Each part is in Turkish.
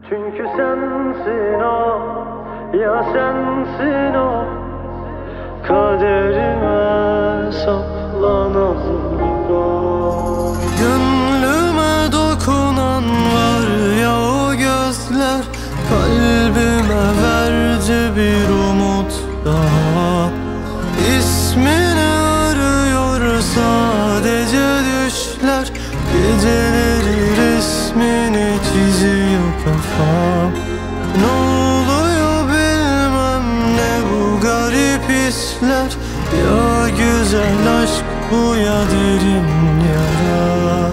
Çünkü sensin o, ya sensin o, kaderime saplanan bir o. Gönlüme dokunan var ya o gözler, kalbime verdi bir umut daha. İsmini arıyor sadece düşler, geceleri resmini çiziyor kafam. Ne oluyor bilmem, ne bu garip hisler, ya güzel aşk bu ya derin yara.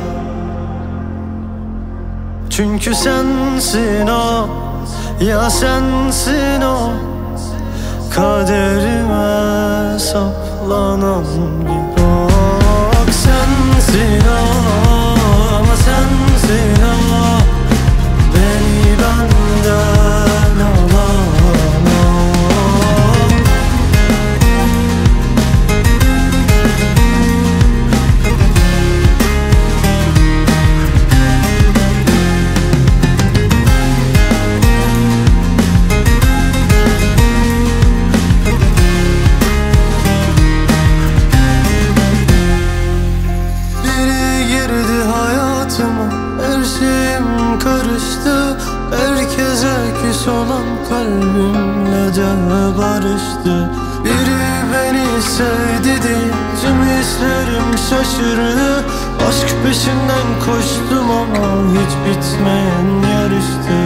Çünkü sensin o, ya sensin o, kaderime saplanan bir ok. Sensin o, ama sensin o, beni benden alan o. Her şeyim karıştı, herkese küs olan kalbimle de barıştı. Biri beni sevdi diye tüm hislerim şaşırdı. Aşk peşinden koştum ama hiç bitmeyen yarıştı.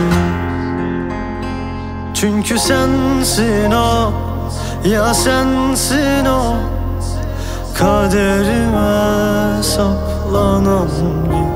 Çünkü sensin o, ya sensin o, kaderime saplanan bir